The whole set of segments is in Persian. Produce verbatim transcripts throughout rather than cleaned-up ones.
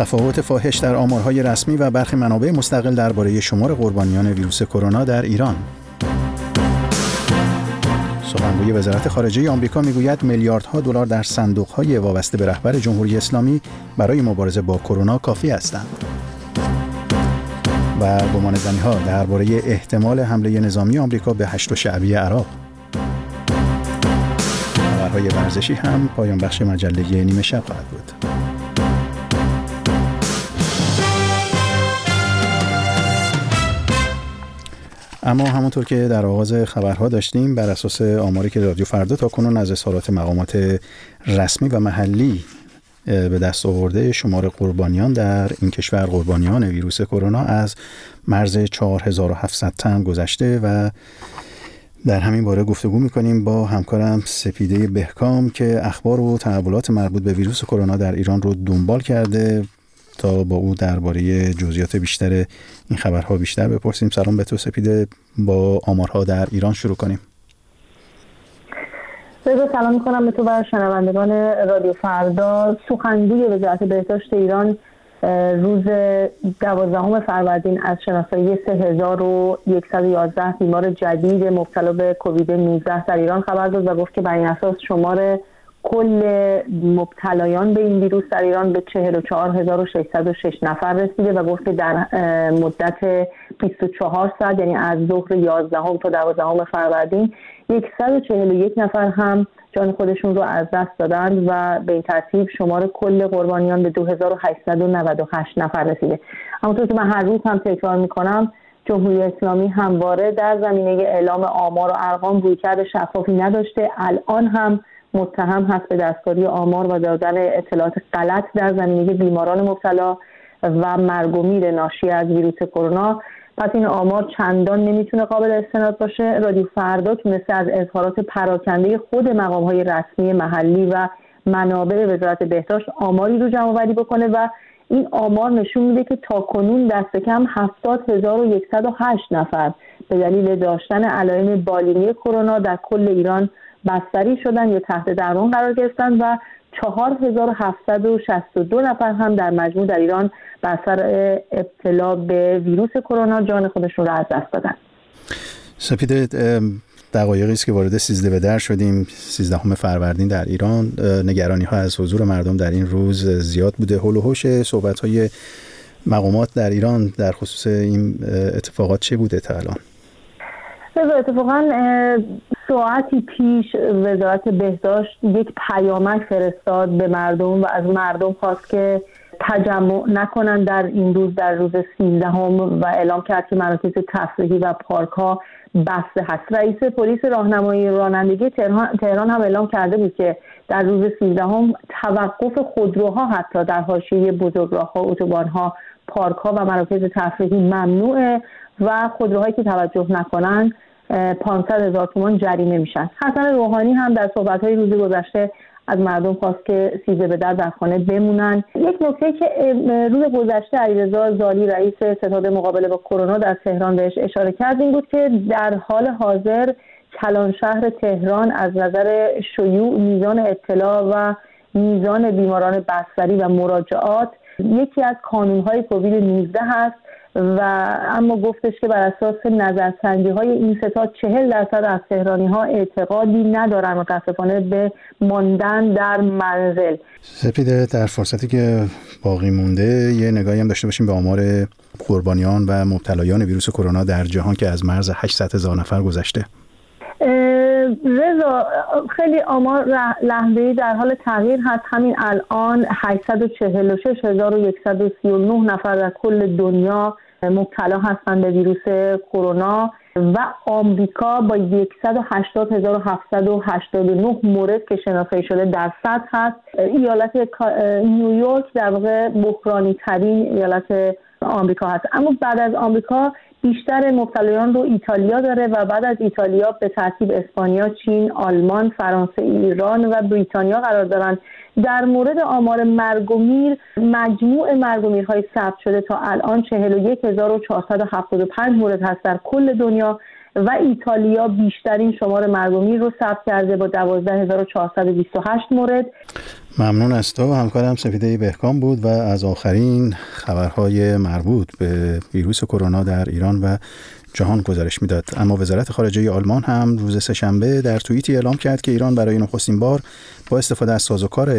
تفاوت فاحش در آمارهای رسمی و برخی منابع مستقل درباره شمار قربانیان ویروس کرونا در ایران. سخنگوی وزارت خارجه آمریکا میگوید میلیاردها دلار در صندوق‌های وابسته به رهبر جمهوری اسلامی برای مبارزه با کرونا کافی هستند. و گمانه‌زنی‌ها درباره احتمال حمله نظامی آمریکا به هشت شعبی عراق. خبرهای ورزشی هم پایان بخش مجله نیمه شب خواهد بود. اما همونطور که در آغاز خبرها داشتیم، بر اساس آماری که رادیو فردا تا کنون از اظهارات مقامات رسمی و محلی به دست آورده، شمار قربانیان در این کشور، قربانیان ویروس کرونا، از مرز چهار هزار و هفتصد تن گذشته و در همین باره گفتگو می‌کنیم با همکارم سپیده بهکام که اخبار و تحولات مربوط به ویروس کرونا در ایران رو دنبال کرده تا با او درباره جزئیات بیشتر این خبرها بیشتر بپرسیم. سلام به تو سپیده. با آمارها در ایران شروع کنیم. سلام میکنم به تو و شنوندگان رادیو فردا. سخنگوی وزارت بهداشت ایران روز دوازدهم فروردین از شناسایی سه هزار و صد و یازده بیمار جدید مبتلا به کووید نوزده در ایران خبر داد و گفت که بر این اساس شمار کل مبتلایان به این ویروس در ایران به چهل و چهار هزار و ششصد و شش نفر رسیده و گفت که در مدت بیست و چهار ساعت، یعنی از ظهر یازدهم تا دوازدهم فروردین، صد و چهل و یک نفر هم جان خودشون رو از دست دادند و به این ترتیب شمار کل قربانیان به دو هزار و هشتصد و نود و هشت نفر رسیده. همونطور که من هر روز هم تکرار میکنم، جمهوری اسلامی همواره در زمینه اعلام آمار و ارقام رویکرد شفافی نداشته. الان هم متهم هست به دستکاری آمار و دادن اطلاعات غلط در زمینه بیماران مبتلا و مرگ و میر ناشی از ویروس کرونا. پس این آمار چندان نمیتونه قابل استناد باشه. رادیو فردا تونسته از اظهارات پراکنده خود مقام‌های رسمی محلی و منابع وزارت بهداشت آماری رو جمع‌آوری بکنه و این آمار نشون میده که تاکنون دست کم هفتاد هزار و صد و هشت نفر به دلیل داشتن علائم بالینی کرونا در کل ایران بستری شدن یا تحت درمان قرار گرفتن و چهار هزار و هفتصد و شصت و دو نفر هم در مجموع در ایران بر اثر ابتلا به ویروس کرونا جان خودشون رو از دست دادن. سپیده، دقایقی است که وارد سیزده به در شدیم، سیزدهم فروردین در ایران. نگرانی ها از حضور مردم در این روز زیاد بوده. هول و هوش صحبت های مقامات در ایران در خصوص این اتفاقات چه بوده تا الان؟ اتفاقا ساعتی پیش وزارت بهداشت یک پیامک فرستاد به مردم و از مردم خواست که تجمع نکنن در این روز، در روز سیزدهم، و اعلام کرد که مراکز تفریحی و پارک ها بسته هست. رئیس پلیس راهنمایی رانندگی تهران, تهران هم اعلام کرده بود که در روز سیزدهم توقف خودروها حتی در حاشیه بزرگراه‌ها، اتوبان‌ها، پارک‌ها و مراکز تفریحی ممنوعه و خودروهایی که توجه نکنن پانصد هزار تومان جریمه میشن. حسن روحانی هم در صحبت‌های روز گذشته از مردم خواست که سیزده به در در خانه بمونن. یک نکته که روز گذشته علیرضا زالی رئیس ستاد مقابله با کرونا در تهران بهش اشاره کرد این بود که در حال حاضر کلان شهر تهران از نظر شیوع، میزان اطلاع و میزان بیماران بستری و مراجعات یکی از کانون‌های کووید نوزده هست و اما گفتش که بر اساس نظرسنجی‌های این ستاد چهل درصد از تهرانی‌ها اعتقادی ندارن متأسفانه به ماندن در منزل. سپیده، در فرصتی که باقی مونده یه نگاهی هم داشته باشیم به آمار قربانیان و مبتلایان ویروس کرونا در جهان که از مرز هشتصد هزار نفر گذشته. رضا، خیلی آمار لحظه‌ای در حال تغییر هست. همین الان هشتصد و چهل و شش هزار و صد و سی و نه نفر در کل دنیا مبتلا هستند به ویروس کرونا و آمریکا با صد و هشتاد هزار و هفتصد و هشتاد و نه مورد که شناسایی شده در صد هست. ایالت نیویورک در واقع بحرانی ترین ایالت آمریکا هست، اما بعد از آمریکا بیشتر مبتلایان رو ایتالیا داره و بعد از ایتالیا به ترتیب اسپانیا، چین، آلمان، فرانسه، ایران و بریتانیا قرار دارند. در مورد آمار مرگ و میر، مجموع مرگ و میرهای ثبت شده تا الان چهل و یک هزار و چهارصد و هفتاد و پنج مورد هست در کل دنیا و ایتالیا بیشترین شمار مرگ و میر رو ثبت کرده با دوازده هزار و چهارصد و بیست و هشت مورد. ممنون از تو. همکارم سپیده بهکام بود و از آخرین خبرهای مربوط به ویروس کرونا در ایران و جهان گزارش میداد. اما وزارت خارجه آلمان هم روز سه‌شنبه در توییتی اعلام کرد که ایران برای نخستین بار با استفاده از سازوکار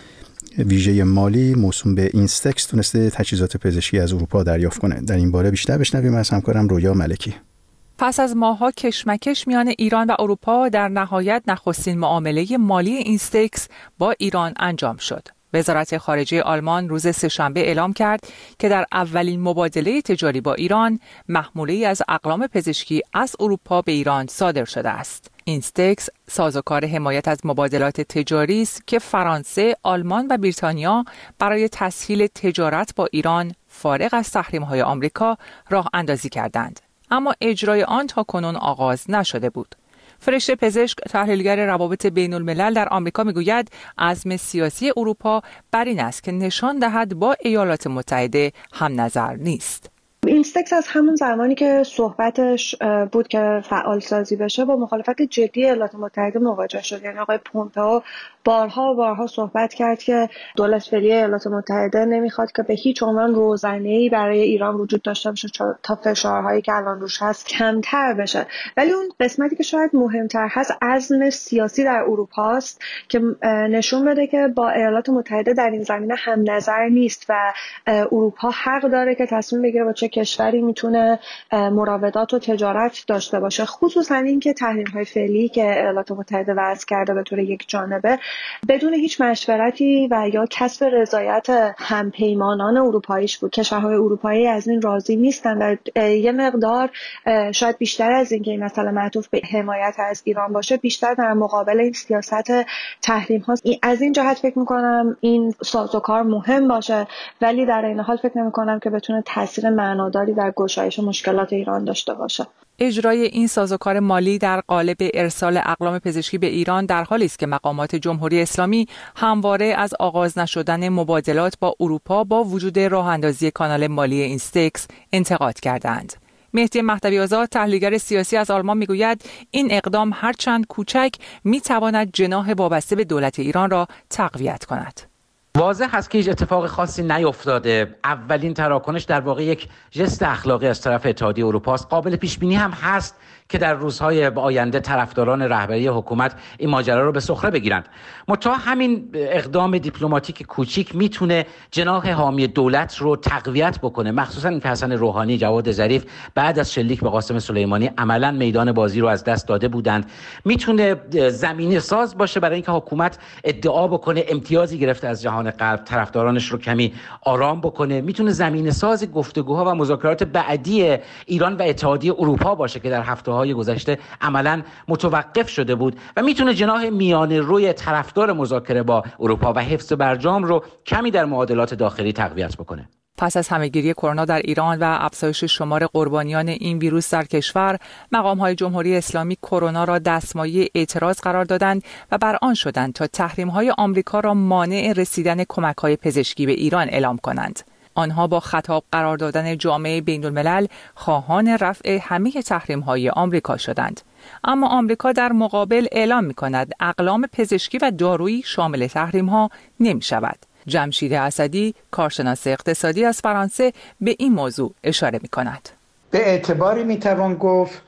ویژه مالی موسوم به اینستکس تونسته تجهیزات پزشکی از اروپا دریافت کنه. در این باره بیشتر بشنویم از همکارم رویا ملکی. پس از ماه‌ها کشمکش میان ایران و اروپا، در نهایت نخستین معامله مالی اینستکس با ایران انجام شد. وزارت خارجه آلمان روز سه‌شنبه اعلام کرد که در اولین مبادله تجاری با ایران، محموله‌ای از اقلام پزشکی از اروپا به ایران صادر شده است. اینستکس سازوکار حمایت از مبادلات تجاری است که فرانسه، آلمان و بریتانیا برای تسهیل تجارت با ایران فارغ از تحریم‌های آمریکا راه اندازی کردند. اما اجرای آن تا کنون آغاز نشده بود. فرشته پزشک، تحلیلگر روابط بین الملل در آمریکا میگوید عزم سیاسی اروپا بر این است که نشان دهد با ایالات متحده هم نظر نیست. اینستکس از همون زمانی که صحبتش بود که فعال سازی بشه با مخالفت جدی ایالات متحده مواجه شد. یعنی آقای پومپئو بارها و بارها صحبت کرد که دولت فعلی ایالات متحده نمیخواد که به هیچ عنوان روزنه‌ای برای ایران وجود داشته باشه تا فشارهایی که الان روش هست کمتر بشه. ولی اون قسمتی که شاید مهمتر هست عزم سیاسی در اروپا است که نشون بده که با ایالات متحده در این زمینه هم نظر نیست و اروپا حق داره که تصمیم بگیره با چه کشوری میتونه مراودات و تجارت داشته باشه، خصوصا اینکه تحریم‌های فعلی که ایالات متحده وضع کرده به طور یک جانبه بدون هیچ مشورتی و یا کسب رضایت همپیمانان اروپاییش بود. کشورهای اروپایی از این راضی نیستن و یه مقدار شاید بیشتر از اینکه این مسئله معطوف به حمایت از ایران باشه، بیشتر در مقابل این سیاست تحریم هاست. از این جهت فکر میکنم این سازوکار مهم باشه، ولی در این حال فکر نمیکنم که بتونه تاثیر معناداری در گشایش مشکلات ایران داشته باشه. اجرای این سازوکار مالی در قالب ارسال اقلام پزشکی به ایران در حالی است که مقامات جمهوری اسلامی همواره از آغاز نشدن مبادلات با اروپا با وجود راه اندازی کانال مالی اینستکس انتقاد کردند. مهدی مهدوی آزاد، تحلیلگر سیاسی از آلمان میگوید این اقدام هرچند کوچک میتواند جناح وابسته به دولت ایران را تقویت کند. واضح هست که هیچ اتفاق خاصی نیفتاده. اولین تراکنش در واقع یک ژست اخلاقی از طرف اتحادیه اروپا است. قابل پیش بینی هم هست که در روزهای آینده طرفداران رهبری حکومت این ماجرا رو به سخره بگیرند. متا همین اقدام دیپلماتیک کوچیک میتونه جناح حامی دولت رو تقویت بکنه، مخصوصا اینکه حسن روحانی، جواد ظریف بعد از شلیک به قاسم سلیمانی عملا میدان بازی رو از دست داده بودند. میتونه زمینه ساز باشه برای اینکه حکومت ادعا بکنه امتیازی گرفته از جهان غرب، طرفدارانش رو کمی آرام بکنه. میتونه زمینه ساز گفتگوها و مذاکرات بعدی ایران و اتحادیه اروپا باشه که در هفته‌های گذشته عملاً متوقف شده بود و میتونه جناح میانه روی طرفدار مذاکره با اروپا و حفظ برجام رو کمی در معادلات داخلی تقویت بکنه. پس از همهگیری کرونا در ایران و افزایش شمار قربانیان این ویروس در کشور، مقام‌های جمهوری اسلامی کرونا را دستمایه اعتراض قرار دادند و بر آن شدند تا تحریم‌های آمریکا را مانع رسیدن کمک‌های پزشکی به ایران اعلام کنند. آنها با خطاب قرار دادن جامعه بین الملل خواهان رفع همه تحریم‌های آمریکا شدند. اما آمریکا در مقابل اعلام می‌کند اقلام پزشکی و دارویی شامل تحریم‌ها نمی‌شود. جمشید اسدی، کارشناس اقتصادی از فرانسه، به این موضوع اشاره می‌کند. به اعتباری می‌توان گفت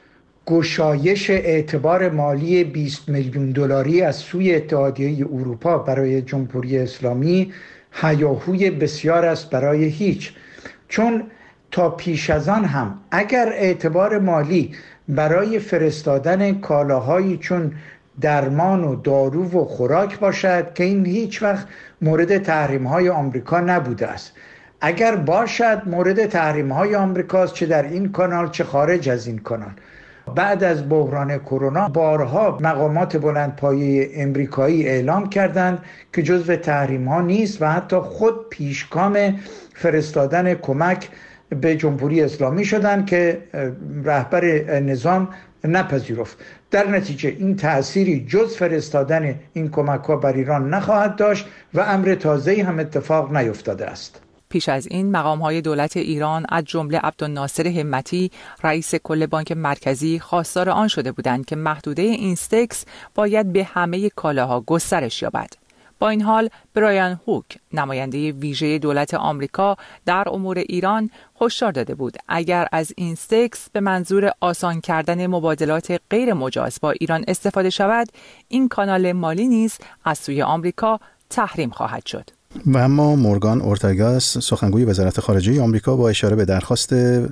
گشایش اعتبار مالی بیست میلیون دلاری از سوی اتحادیه اروپا برای جمهوری اسلامی هیاهوی بسیار است برای هیچ، چون تا پیش از آن هم اگر اعتبار مالی برای فرستادن کالاهایی چون درمان و دارو و خوراک باشد که این هیچ وقت مورد تحریم‌های آمریکا نبوده است، اگر باشد مورد تحریم‌های آمریکاست، چه در این کانال چه خارج از این کانال. بعد از بحران کرونا بارها مقامات بلندپایه امریکایی اعلام کردند که جزو تحریم ها نیست و حتی خود پیشگام فرستادن کمک به جمهوری اسلامی شدند که رهبر نظام نپذیرفت. در نتیجه این تأثیری جز فرستادن این کمک ها بر ایران نخواهد داشت و امر تازه‌ای هم اتفاق نیفتاده است. پیش از این مقام‌های دولت ایران از جمله عبدالناصر همتی رئیس کل بانک مرکزی خواستار آن شده بودند که محدوده اینستکس باید به همه کالاها گسترش یابد. با این حال برایان هوک نماینده ویژه دولت آمریکا در امور ایران هشدار داده بود اگر از اینستکس به منظور آسان کردن مبادلات غیر مجاز با ایران استفاده شود، این کانال مالی نیز از سوی آمریکا تحریم خواهد شد. و اما مورگان اورتاگاس سخنگوی وزارت خارجه آمریکا با اشاره به درخواست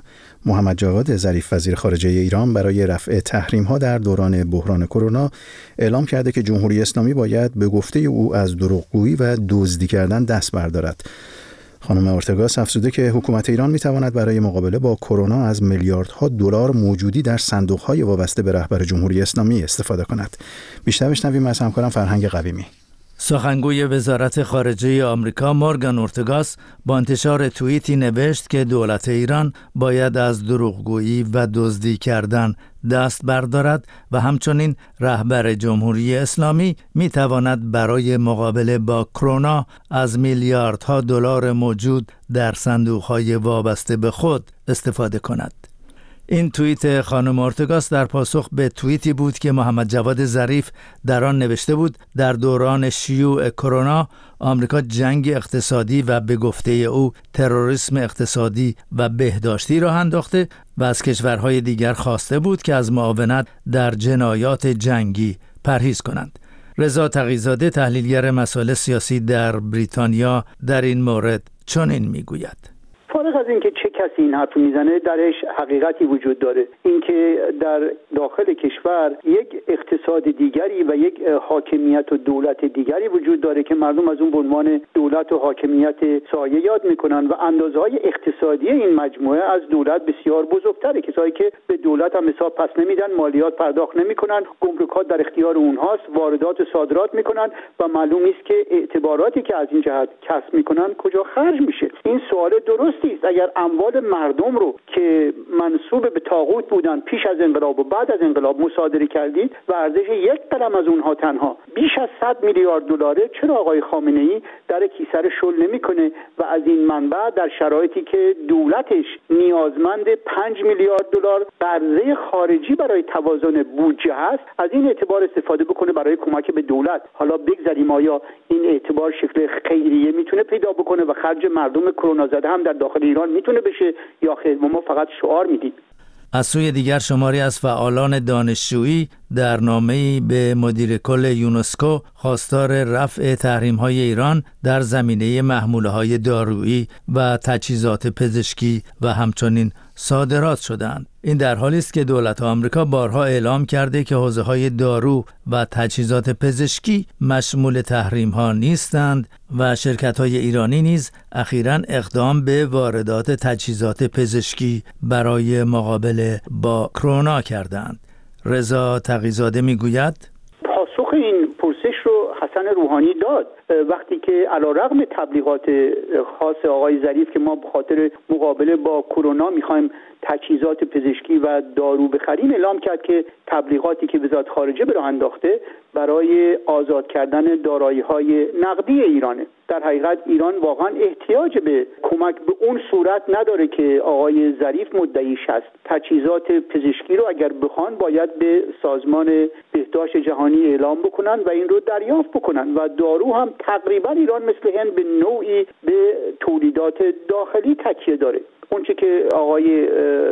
محمد جواد ظریف وزیر خارجه ایران برای رفع تحریم‌ها در دوران بحران کرونا اعلام کرده که جمهوری اسلامی باید به گفته او از دروغگویی و دزدی کردن دست بردارد. خانم اورتاگاس افزوده که حکومت ایران می‌تواند برای مقابله با کرونا از میلیاردها دلار موجودی در صندوق‌های وابسته به رهبر جمهوری اسلامی استفاده کند. بیشتر بشنویم از همکارم فرهنگ قویمی. سخنگوی وزارت خارجه آمریکا مورگان اورتاگاس با انتشار توییتی نوشت که دولت ایران باید از دروغگویی و دزدی کردن دست بردارد و همچنین رهبر جمهوری اسلامی می تواند برای مقابله با کرونا از میلیاردها دلار موجود در صندوق‌های وابسته به خود استفاده کند. این توییت خانم اورتاگاس در پاسخ به توییتی بود که محمد جواد ظریف در آن نوشته بود در دوران شیوع کرونا آمریکا جنگ اقتصادی و به گفته او تروریسم اقتصادی و بهداشتی راه انداخته و از کشورهای دیگر خواسته بود که از معاونت در جنایات جنگی پرهیز کنند. رضا تقی‌زاده تحلیلگر مسائل سیاسی در بریتانیا در این مورد چنین میگوید: فارغ از اینکه چه کسی این حرف میزنه، درش حقیقتی وجود داره، اینکه در داخل کشور یک اقتصاد دیگری و یک حاکمیت و دولت دیگری وجود داره که مردم از اون به عنوان دولت و حاکمیت سایه یاد میکنن و اندازه‌های اقتصادی این مجموعه از دولت بسیار بزرگتره. کسایی که به دولت هم حساب پس نمیدن، مالیات پرداخت نمیکنن، گمرکات در اختیار اونهاست، واردات و صادرات میکنن و معلوم نیست که اعتباراتی که از این جهت کسب میکنن کجا خرج میشه. این سوال درست است. اگر اموال مردم رو که منسوب به طاغوت بودن پیش از انقلاب و بعد از انقلاب مصادره کردید و ارزش یک قلم از اونها تنها بیش از صد میلیارد دلاره، چرا آقای خامنه‌ای در کیسه رو شل نمیکنه و از این منبع در شرایطی که دولتش نیازمند پنج میلیارد دلار قرضه خارجی برای توازن بودجه هست، از این اعتبار استفاده بکنه برای کمک به دولت؟ حالا بگذاریم آیا این اعتبار شکل خیریه میتونه پیدا بکنه و خرج مردم کرونا زده هم در داخل ایران میتونه بشه یا خیر ما فقط شعار میدیم؟ از سوی دیگر شماری از فعالان دانشجویی در نامه‌ای به مدیر کل یونسکو خواستار رفع تحریم‌های ایران در زمینه محموله‌های دارویی و تجهیزات پزشکی و همچنین صادرات شدند. این در حالی است که دولت آمریکا بارها اعلام کرده که حوزه‌های دارو و تجهیزات پزشکی مشمول تحریم‌ها نیستند و شرکت‌های ایرانی نیز اخیراً اقدام به واردات تجهیزات پزشکی برای مقابله با کرونا کردند. رضا تقی‌زاده میگوید: پاسخ این پرسش رو حسن روحانی داد وقتی که علیرغم تبلیغات خاص آقای ظریف که ما به خاطر مقابله با کرونا می‌خوایم تجهیزات پزشکی و دارو بخریم، اعلام کرد که تبلیغاتی که وزارت خارجه به راه انداخته برای آزاد کردن دارایی‌های نقدی ایرانه. در حقیقت ایران واقعا احتیاج به کمک به اون صورت نداره که آقای ظریف مدعیش هست. تجهیزات پزشکی رو اگر بخوان باید به سازمان بهداشت جهانی اعلام بکنن و این رو دریافت بکنن و دارو هم تقریبا ایران مثل هند به نوعی به تولیدات داخلی تکیه داره. اونچه که آقای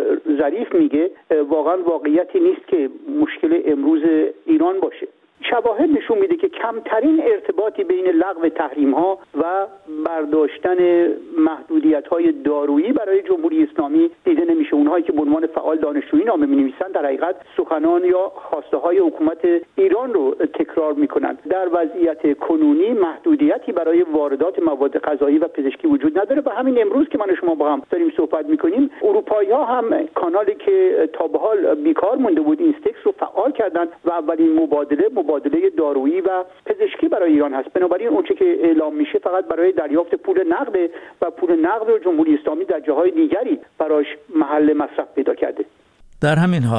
ظریف میگه واقعا واقعیتی نیست که مشکل امروز ایران باشه. شواهد نشون میده که کمترین ارتباطی بین لغو تحریم‌ها و برداشتن محدودیت‌های دارویی برای جمهوری اسلامی دیده نمیشه. اونهایی که به عنوان فعال دانشجویی نامه می‌نویسن در حقیقت سخنان یا خواسته‌های حکومت ایران رو تکرار می‌کنند. در وضعیت کنونی محدودیتی برای واردات مواد غذایی و پزشکی وجود نداره و همین امروز که من و شما با هم داریم صحبت می‌کنیم، اروپایی‌ها هم کانالی که تا به حال بیکار مونده بود، اینستکس رو فعال کردن و اولین مبادله مبادله دارویی و پزشکی برای ایران هست. بنابراین اونچه که اعلام میشه فقط برای دریافت پول نقد و پول نقد رو جمهوری اسلامی در جاهای دیگری براش محل مصرف پیدا کرده. در همین حال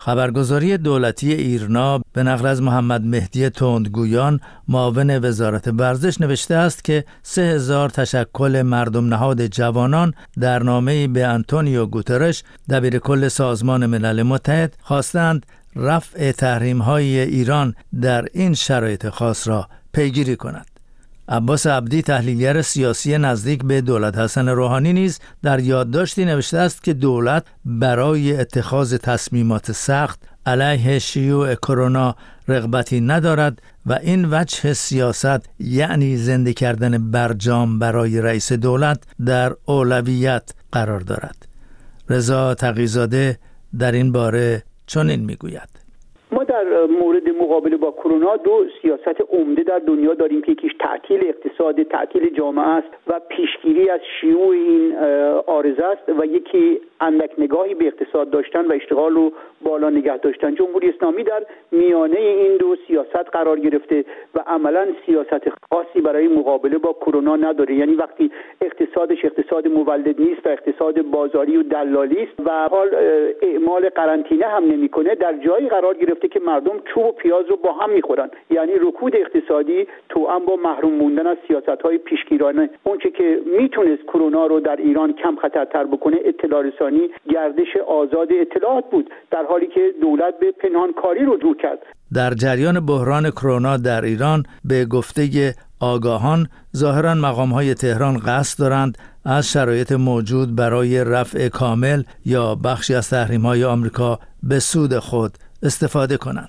خبرگزاری دولتی ایرنا به نقل از محمد مهدی تندگویان معاون وزارت ورزش نوشته است که سه هزار تشکل مردم نهاد جوانان در نامه‌ای به آنتونیو گوترش دبیر کل سازمان ملل متحد خواستند رفع تحریم‌های ایران در این شرایط خاص را پیگیری کند. عباس عبدی تحلیلگر سیاسی نزدیک به دولت حسن روحانی نیز در یادداشتی نوشته است که دولت برای اتخاذ تصمیمات سخت علیه شیوع کرونا رغبتی ندارد و این وجه سیاست یعنی زنده کردن برجام برای رئیس دولت در اولویت قرار دارد. رضا تقی‌زاده در این باره چنین میگوید: ما در مورد مقابله با کرونا دو سیاست عمده در دنیا داریم که یکیش تعطیل اقتصاد، تعطیل جامعه است و پیشگیری از شیوع این عارضه است و یکی اندک نگاهی به اقتصاد داشتن و اشتغال رو بالا نگه داشتن. جمهوری اسلامی در میانه این دو سیاست قرار گرفته و عملا سیاست خاصی برای مقابله با کرونا نداره. یعنی وقتی اقتصادش اقتصاد مولد نیست و اقتصاد بازاری و دلالی است و حال اعمال قرنطینه هم نمیکنه، در جایی قرار گرفته که مردم چوب و پیاز رو با هم میخورن. یعنی رکود اقتصادی توأم با محروم موندن از سیاست‌های پیشگیرانه. اونچه که میتونست کرونا رو در ایران کم خطرتر بکنه اطلاع رسانی، گردش آزاد اطلاعات بود، در حالی که دولت به پنهانکاری رجوع کرد. در جریان بحران کرونا در ایران به گفته آگاهان ظاهراً مقام‌های تهران قصد دارند از شرایط موجود برای رفع کامل یا بخشی از تحریم‌های آمریکا به سود خود استفاده کنند.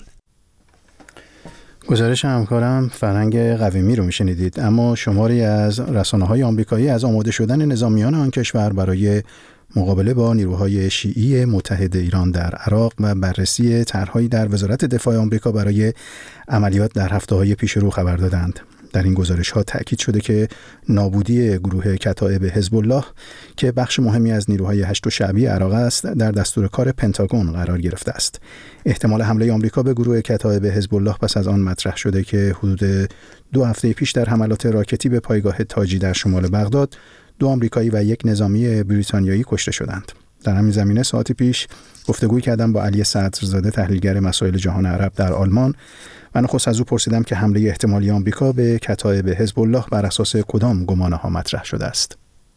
گزارش همکارم فرهنگ قویمی رو میشنیدید. اما شماری از رسانه‌های آمریکایی از آماده شدن نظامیان آن کشور برای مقابله با نیروهای شیعی متحد ایران در عراق و بررسی طرح‌هایی در وزارت دفاع آمریکا برای عملیات در هفته‌های پیش رو خبر دادند. در این گزارش‌ها تأکید شده که نابودی گروه کتائب حزب الله که بخش مهمی از نیروهای هشت شعبی عراق است در دستور کار پنتاگون قرار گرفته است. احتمال حمله آمریکا به گروه کتائب حزب الله پس از آن مطرح شده که حدود دو هفته پیش در حملات راکتی به پایگاه تاجی در شمال بغداد دو آمریکایی و یک نظامی بریتانیایی کشته شدند. در همین زمینه ساعتی پیش گفتگوی کردم با علی صدرزاده تحلیلگر مسائل جهان عرب در آلمان و نخست از او پرسیدم که حمله احتمالی آمریکا به کتائب حزب الله بر اساس کدام گمانه‌ها مطرح شده است.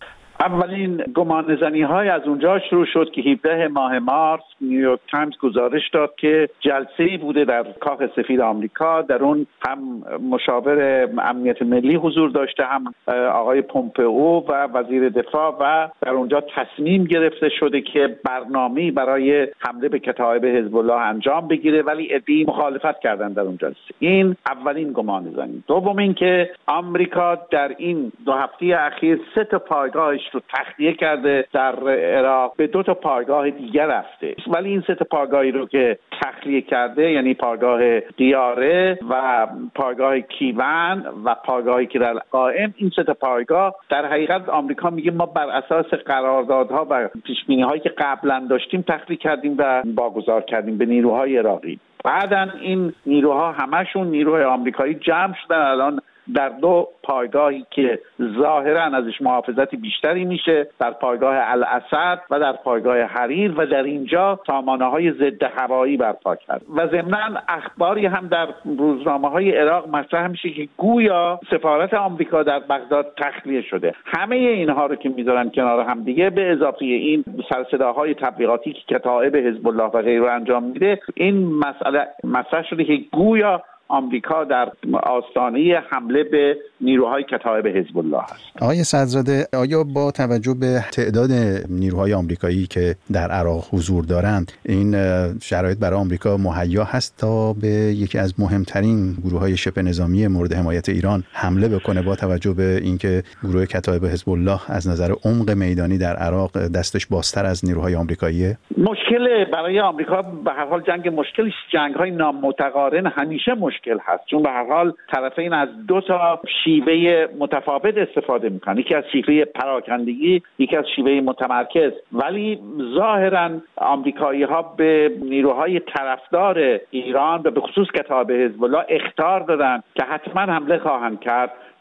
اولین گمانه‌زنی های از اونجا شروع شد که هفدهم ماه مارس نیویورک تایمز گزارش داد که جلسه‌ای بوده در کاخ سفید آمریکا، در اون هم مشاور امنیت ملی حضور داشته، هم آقای پومپئو و وزیر دفاع، و در اونجا تصمیم گرفته شده که برنامه‌ای برای حمله به کتائب حزب الله انجام بگیره، ولی عده‌ای مخالفت کردن در اون جلسه. این اولین گمانه‌زنی. دوم این که آمریکا در این دو هفته اخیر سه تا پایگاه رو تخلیه کرده در عراق، به دو تا پایگاه دیگر رفته، ولی این سه تا پایگاهی رو که تخلیه کرده، یعنی پایگاه دیاره و پایگاه کیون و پایگاهی که در قائم، این سه تا پایگاه در حقیقت آمریکا میگه ما بر اساس قراردادها و پیش‌بینی‌هایی که قبلا داشتیم تخلیه کردیم و واگذار کردیم به نیروهای عراقی. بعدن این نیروها همشون نیروهای آمریکایی جمع شدن الان در دو پایگاهی که ظاهراً ازش محافظت بیشتری میشه، در پایگاه الاسد و در پایگاه حریر، و در اینجا سامانه‌های ضد هوایی برپا کرد. و ضمناً اخباری هم در روزنامه‌های عراق مطرح میشه که گویا سفارت آمریکا در بغداد تخلیه شده. همه اینها رو که میذارن کنار هم دیگه، به اضافه این سرصداهای تبلیغاتی که کتائب حزب الله و غیره انجام میده، این مسئله مطرح شده که گویا آمریکا در آستانه حمله به نیروهای کتائب حزب الله است. آقای صدرزاده، آیا با توجه به تعداد نیروهای آمریکایی که در عراق حضور دارند، این شرایط برای آمریکا مهیا هست تا به یکی از مهمترین گروه‌های شبه نظامی مورد حمایت ایران حمله بکنه، با توجه به اینکه گروه کتائب حزب الله از نظر عمق میدانی در عراق دستش بازتر از نیروهای آمریکاییه؟ مشکل برای آمریکا به هر حال جنگ مشکل جنگ‌های نامتقارن همیشه مشکل هست، چون به هر حال طرفین از دو تا شیوه متفاوت استفاده میکنن، یکی از شیوه پراکندگی، یکی از شیوه متمرکز. ولی ظاهرا آمریکایی ها به نیروهای طرفدار ایران و به خصوص کتائب حزب الله اخطار دادن که حتما حمله خواهند کرد،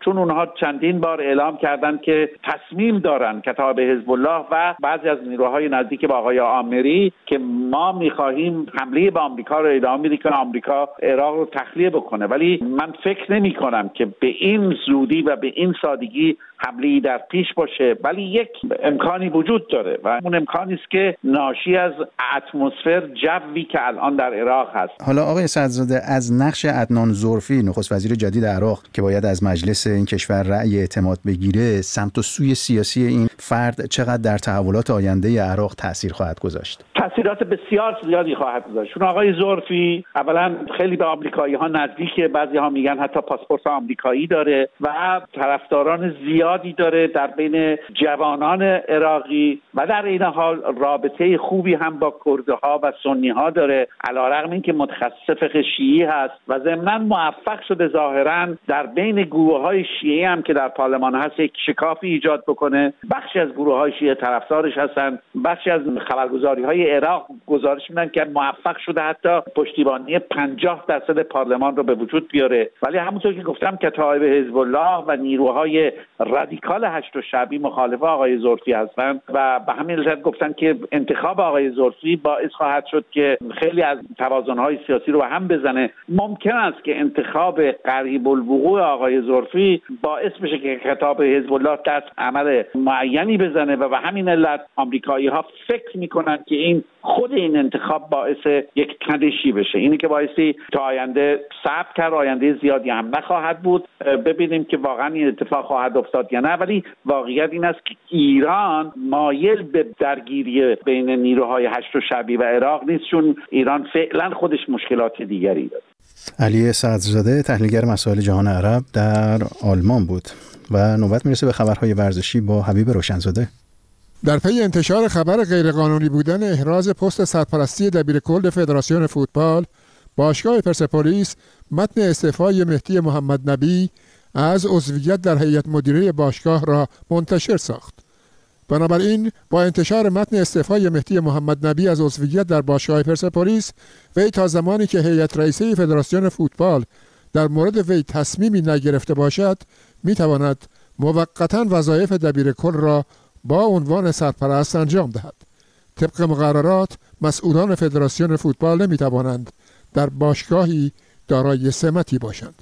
چون اونها چندین بار اعلام کردند که تصمیم دارن کتاب حزب الله و بعضی از نیروهای نزدیک به آقای آمری که ما می‌خواهیم حمله به آمریکا رو ادامه میدیم که آمریکا عراق رو تخلیه بکنه. ولی من فکر نمی‌کنم که به این زودی و به این سادگی حمله‌ای در پیش باشه، ولی یک امکانی وجود داره و اون امکانی است که ناشی از اتمسفر، جوی که الان در عراق هست. حالا آقای صدرزاده، از نقش عدنان زرفی نخست وزیر جدید عراق که باید از مجلس این کشور رأی اعتماد بگیره، سمت و سوی سیاسی این فرد چقدر در تحولات آینده عراق تأثیر خواهد گذاشت؟ تأثیرات بسیار زیادی خواهد گذاشت. چون آقای زرفی اولا خیلی به آمریکایی‌ها نزدیکه، بعضی‌ها میگن حتی پاسپورت آمریکایی داره و طرفداران زیادی داره در بین جوانان عراقی و در این حال رابطه خوبی هم با کردها و سنی‌ها داره، علیرغم اینکه متخصص فقه شیعی هست و ضمناً موفق شده ظاهراً در بین گروه‌های شیعی هم که در پارلمان هست یک شکافی ایجاد بکنه. بخشی از گروه‌های شیعه طرفدارش هستن، بخشی از خبرگزاری‌های عراق گزارش میدن که موفق شده حتی پشتیبانی پنجاه درصد پارلمان رو به وجود بیاره. ولی همونطور که گفتم کتایب حزب الله و نیروهای رادیکال هشت شعبی مخالف آقای زرفی هستند و به همین علت گفتن که انتخاب آقای زرفی باعث خواهد شد که خیلی از توازن‌های سیاسی رو به هم بزنه. ممکن است که انتخاب قریب الوقوع آقای زرفی باعث بشه که کتاب حزب الله دست عمل معینی بزنه و به همین علت آمریکایی‌ها فکر می‌کنن که این خود این انتخاب باعث یک تنشی بشه. اینی که باعثی تا آینده صبر کرد، آینده زیادی هم نخواهد بود، ببینیم که واقعا این اتفاق خواهد افتاد یا نه. ولی واقعیت این است که ایران مایل به درگیری بین نیروهای هشت شعبی و عراق نیست، چون ایران فعلا خودش مشکلات دیگری داره. علی صدرزاده، تحلیلگر مسائل جهان عرب در آلمان بود و نوبت میرسه به خبرهای ورزشی با حبیب روشنزاده. در پی انتشار خبر غیرقانونی بودن احراز پست سرپرستی دبیرکل فدراسیون فوتبال، باشگاه پرسپولیس متن استعفای مهدی محمد نبی از عضویت در هیئت مدیره باشگاه را منتشر ساخت. بنابراین با انتشار متن استعفای مهدی محمد نبی از عضویت در باشگاه پرسپولیس، وی تا زمانی که هیئت رئیسه فدراسیون فوتبال در مورد وی تصمیمی نگرفته باشد، میتواند موقتاً وظایف دبیرکل را با عنوان سرپرست انجام دهد. طبق مقررات مسئولان فدراسیون فوتبال نمی توانند در باشگاهی دارای سمتی باشند.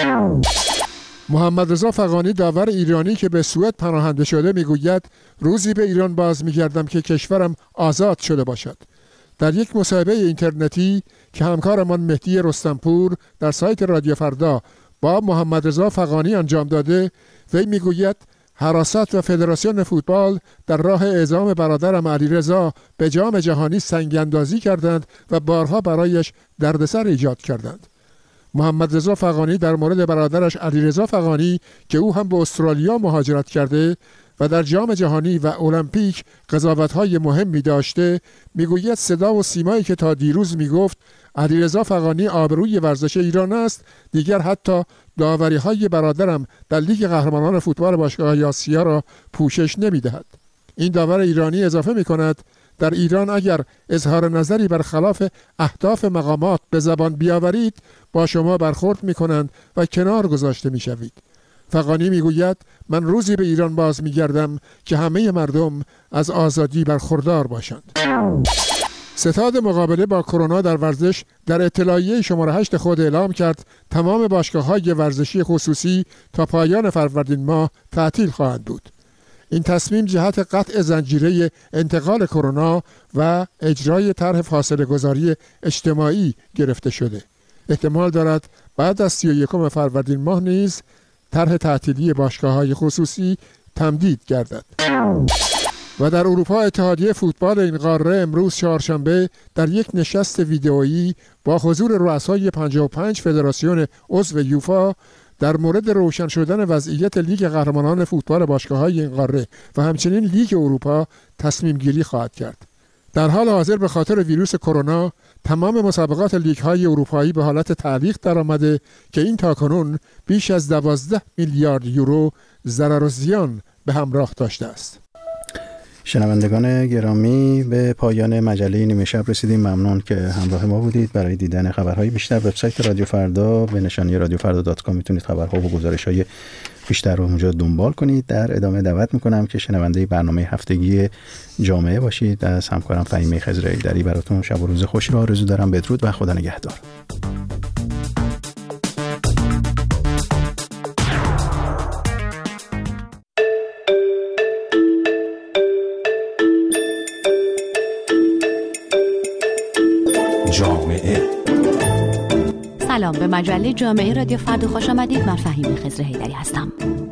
محمد رضا فغانی، داور ایرانی که به سوئد پناهنده شده، میگوید روزی به ایران باز میگردم که کشورم آزاد شده باشد. در یک مصاحبه اینترنتی که همکارمان مهدی رستمپور در سایت رادیو فردا با محمد رضا فغانی انجام داده، وی میگوید حراست و فدراسیون فوتبال در راه اعزام برادرم علیرضا به جام جهانی سنگ اندازی کردند و بارها برایش دردسر ایجاد کردند. محمد رضا فغانی در مورد برادرش علیرضا فغانی که او هم به استرالیا مهاجرت کرده و در جام جهانی و المپیک قضاوت‌های مهمی داشته، میگوید صدا و سیمایی که تا دیروز میگفت علیرضا فغانی آبروی ورزش ایران است، دیگر حتی داوری‌های برادرم در لیگ قهرمانان فوتبال باشگاه آسیا را پوشش نمی‌دهد. این داور ایرانی اضافه می‌کند در ایران اگر اظهار نظری برخلاف اهداف مقامات به زبان بیاورید، با شما برخورد می‌کنند و کنار گذاشته می‌شوید. فغانی میگوید من روزی به ایران باز می‌گردم که همه مردم از آزادی برخوردار باشند. ستاد مقابله با کرونا در ورزش در اطلاعیه شماره هشت خود اعلام کرد تمام باشگاه‌های ورزشی خصوصی تا پایان فروردین ماه تعطیل خواهند بود. این تصمیم جهت قطع زنجیره انتقال کرونا و اجرای طرح فاصله گذاری اجتماعی گرفته شده. احتمال دارد بعد از سی و یکم فروردین ماه نیز طرح تعطیلی باشگاه‌های خصوصی تمدید گردد. و در اروپا اتحادیه فوتبال این قاره امروز چهارشنبه در یک نشست ویدئویی با حضور رؤسای پنجاه و پنج فدراسیون عضو یوفا در مورد روشن شدن وضعیت لیگ قهرمانان فوتبال باشگاه‌های این قاره و همچنین لیگ اروپا تصمیم گیری خواهد کرد. در حال حاضر به خاطر ویروس کرونا تمام مسابقات لیگ‌های اروپایی به حالت تعلیق درآمده که این تاکنون بیش از دوازده میلیارد یورو ضرر و زیان به همراه داشته است. شنوندگان گرامی، به پایان مجله نیمه شب رسیدیم. ممنون که همراه ما بودید. برای دیدن خبرهای بیشتر وبسایت رادیو فردا به نشانی رادیو فردا دات کام میتونید خبرها و گزارش‌های بیشتر رو اونجا دنبال کنید. در ادامه دعوت میکنم که شنونده برنامه هفتگی جامعه باشید. از همکارم فهیمه خضراییدری براتون شب و روز خوشی رو آرزو دارم. بدرود و خدا نگهدار. جامعه. سلام، به مجله جامعه رادیو فردا خوش آمدید. من فهیمه خضراییدری هستم.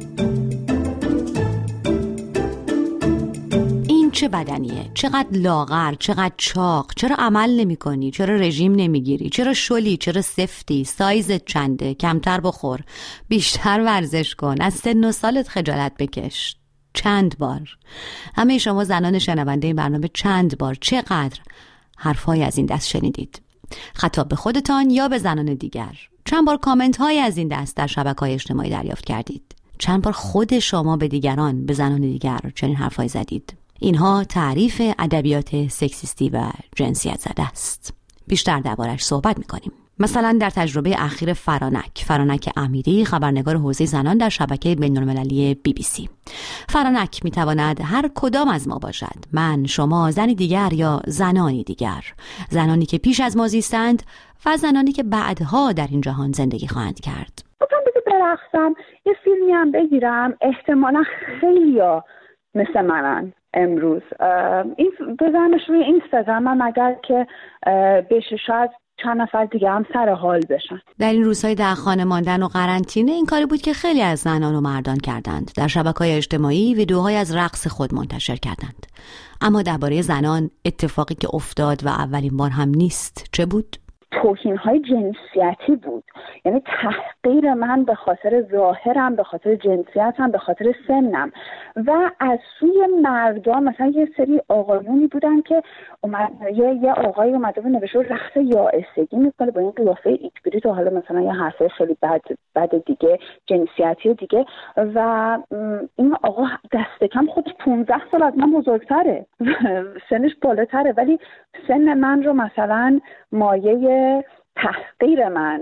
این چه بدنیه؟ چقدر لاغر، چقدر چاق، چرا عمل نمی کنی؟ چرا رژیم نمیگیری؟ چرا شلی؟ چرا سفتی؟ سایزت چنده؟ کمتر بخور، بیشتر ورزش کن، از سن و سالت خجالت بکش. چند بار همه شما زنان شنونده این برنامه چند بار، چقدر حرفای از این دست شنیدید؟ خطاب به خودتان یا به زنان دیگر؟ چند بار کامنت های از این دست در شبکه‌های اجتماعی دریافت کردید؟ چند بار خود شما به دیگران، به زنان دیگر چنین حرفای زدید؟ اینها تعریف ادبیات سکسیستی و جنسیت زده است. بیشتر دربارش صحبت می‌کنیم. مثلا در تجربه اخیر فرانک فرانک امیری، خبرنگار حوزه زنان در شبکه بین‌المللی بی بی سی. فرانک میتواند هر کدام از ما باشد، من، شما، زنی دیگر یا زنانی دیگر، زنانی که پیش از ما زیستند و زنانی که بعدها در این جهان زندگی خواهند کرد. گفتم بذار برقصم، یه فیلمی هم بگیرم، احتمالا خیلیا مثل منن امروز. این بزنمش روی اینستاگرام مگر که بشه شاید چند نفر دیگه هم سر حال بشن. در این روزهای در خانه ماندن و قرنطینه این کاری بود که خیلی از زنان و مردان کردند. در شبکه‌های اجتماعی ویدیوهای از رقص خود منتشر کردند. اما درباره زنان اتفاقی که افتاد و اولین بار هم نیست چه بود؟ توهین‌های جنسیتی بود. یعنی تحقیر من به خاطر ظاهرم، به خاطر جنسیتم، به خاطر سنم و از سوی مردان. مثلا یه سری آقایونی بودن که اومد، یه, یه آقای اومده بود نوشته رقص یائسگی میکنه با این قیافه ایکبریت و حالا مثلا یه حرفه خیلی بد بد دیگه، جنسیتی دیگه. و این آقا دست کم خودش پانزده سال از من بزرگتره، سنش بالاتره، ولی سن من رو مثلا مایه تحقیر من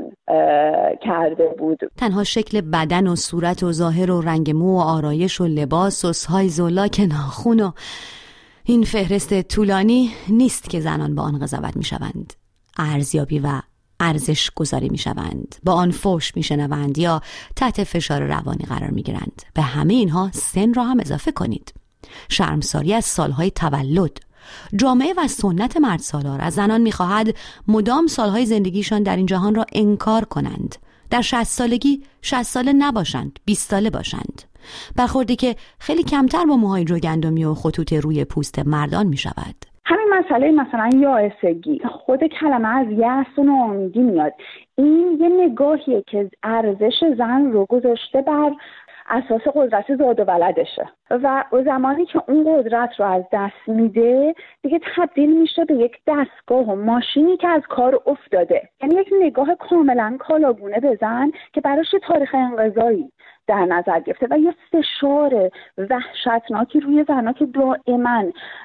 کرده بود. تنها شکل بدن و صورت و ظاهر و رنگ مو و آرایش و لباس و سایز و لاک ناخن و این فهرست طولانی نیست که زنان با آن قضاوت می شوند، ارزیابی و ارزش گذاری می شوند، با آن فحش می شنوند یا تحت فشار روانی قرار می گیرند. به همه اینها سن را هم اضافه کنید. شرمساری از سالهای تولد. جامعه و سنت مرد سالار از زنان می‌خواهد مدام سالهای زندگیشان در این جهان را انکار کنند. در شصت سالگی شصت ساله نباشند، بیست ساله باشند. برخوردی که خیلی کمتر با موهای جو گندمی و خطوط روی پوست مردان می‌شود. همین مسئله مثلا یائسگی، خود کلمه از یأس و ناامیدی میاد. این یه نگاهیه که ارزش زن رو گذاشته بر اساس قدرت زاد و ولدشه و زمانی که اون قدرت رو از دست میده دیگه تبدیل میشه به یک دستگاه و ماشینی که از کار افتاده. یعنی یک نگاه کاملا کالاگونه به زن که براش تاریخ انقضایی در نظر گرفته و یه فشار وحشتناکی روی زنها که دائما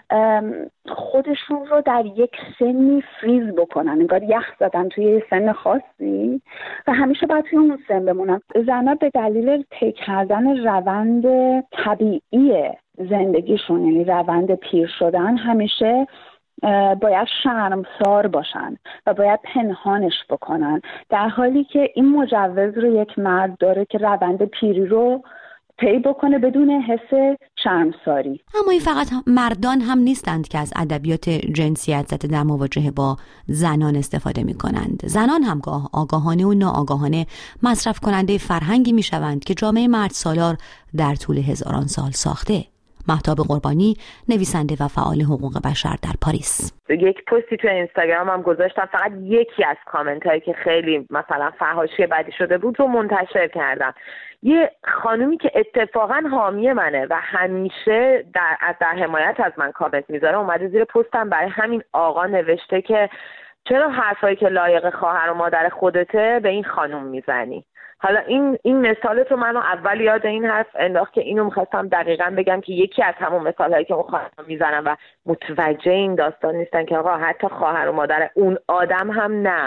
خودشون رو در یک سنی فریز بکنن، انگار یخ زدن توی یه سن خاصی و همیشه باید توی اون سن بمونن. زنها به دلیل طی کردن روند طبیعی زندگیشون، یعنی روند پیر شدن، همیشه باید شرمسار باشن و باید پنهانش بکنن، در حالی که این مجوز رو یک مرد داره که روند پیری رو طی بکنه بدون حس شرمساری. اما این فقط مردان هم نیستند که از ادبیات جنسیت زده در مواجهه با زنان استفاده می کنند. زنان هم گاه آگاهانه و ناآگاهانه مصرف کننده فرهنگی می شوند که جامعه مرد سالار در طول هزاران سال ساخته. مهتاب قربانی، نویسنده و فعال حقوق بشر در پاریس. یک پستی تو اینستاگرام هم گذاشتم، فقط یکی از کامنت هایی که خیلی مثلا فحاشی بدی شده بود رو منتشر کردم. یه خانومی که اتفاقا حامی منه و همیشه در, در حمایت از من کامنت میذاره اومده زیر پستم برای همین آقا نوشته که چرا حرفایی که لایق خواهر و مادر خودته به این خانوم میزنی. حالا این این مثالت رو منو اول یاد این حرف انداخت که اینو می‌خواستم دقیقاً بگم که یکی از همون مثالایی که اون خانم میزنن و متوجه این داستان نیستن که آقا حتی خواهر و مادر اون آدم هم نه،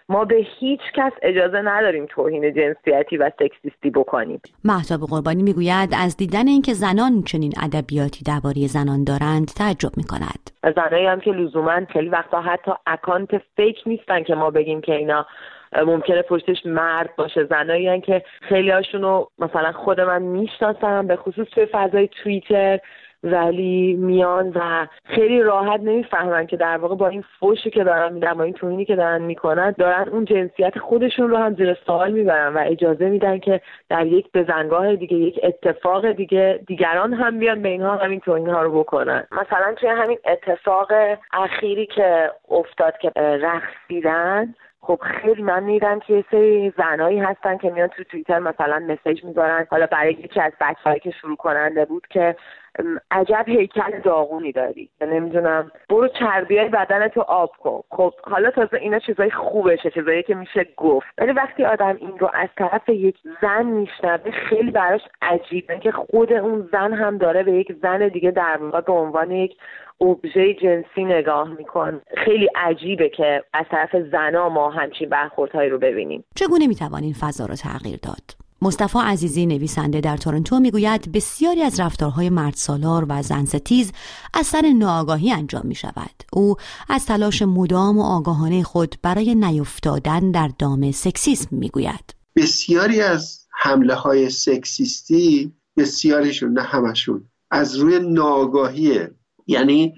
ما به هیچ کس اجازه نداریم توهین جنسیتی و سکسیستی بکنیم. مهتاب قربانی میگوید از دیدن اینکه زنان چنین ادبیاتی درباره زنان دارند تعجب میکند. زنایی هم که لزوما خیلی وقتا حتی اکانت فیک نیستن که ما بگیم که اینا ممکنه پشتش مرد باشه. زنایی هستن که خیلی هاشونو مثلا خود من میشناسم به خصوص توی فضای توییتر، ولی میان و خیلی راحت نمیفهمن که در واقع با این فوشی که دارن میدن، با این توهینی که دارن میکنن، دارن اون جنسیت خودشون رو هم زیر سوال میبرن و اجازه میدن که در یک بزنگاه دیگه، یک اتفاق دیگه، دیگران هم بیان به اینها همین توهین ها رو بکنن. مثلا توی همین اتفاق اخیری که افتاد که رقصیدن، خب خیلی من میدم که یه سری زنایی هستن که میان تو توییتر مثلا مسیج میذارن، حالا برای یکی از بچه‌هایی که شروع کننده بود که عجب هیکل داغونی داری، نمیدونم برو چربیای بدنتو آب کن. خب حالا تازه اینا چیزای خوبشه، چیزایی که میشه گفت، ولی وقتی آدم این رو از طرف یک زن میشنوه خیلی براش عجیبه که خود اون زن هم داره به یک زن دیگه در واقع به عنوان یک ابژه جنسی نگاه میکن. خیلی عجیبه که از طرف زنا ما همچین برخوردهایی رو ببینیم. چگونه میتوان این فضا رو تغییر داد؟ مصطفی عزیزی نویسنده در تورنتو میگوید بسیاری از رفتارهای مردسالار و زنستیز از سر ناآگاهی انجام می شود. او از تلاش مدام و آگاهانه خود برای نیفتادن در دام سکسیسم میگوید. بسیاری از حمله های سکسیستی، بسیاریشون نه همشون، از روی ناآگاهیه، یعنی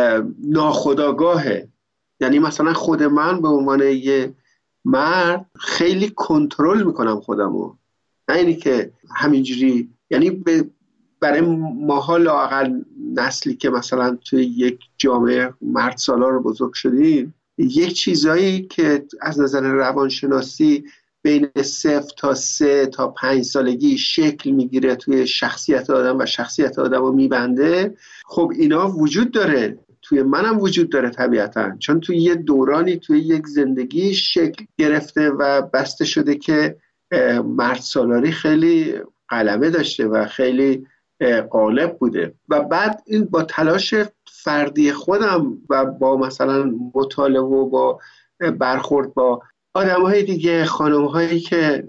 ناخودآگاهه. یعنی مثلا خود من به عنوان یه مرد خیلی کنترل میکنم خودمو، نه اینی که همینجوری، یعنی برای ماها لااقل نسلی که مثلا توی یک جامعه مرد سالار رو بزرگ شدیم، یک چیزایی که از نظر روانشناسی بین صفر تا سه تا پنج سالگی شکل میگیره توی شخصیت آدم و شخصیت آدم رو میبنده، خب اینا وجود داره، توی منم وجود داره طبیعتاً، چون توی یه دورانی توی یک زندگی شکل گرفته و بسته شده که مرد سالاری خیلی غلبه داشته و خیلی غالب بوده. و بعد این با تلاش فردی خودم و با مثلا مطالعه و با برخورد با آدم‌های دیگه، خانم‌هایی که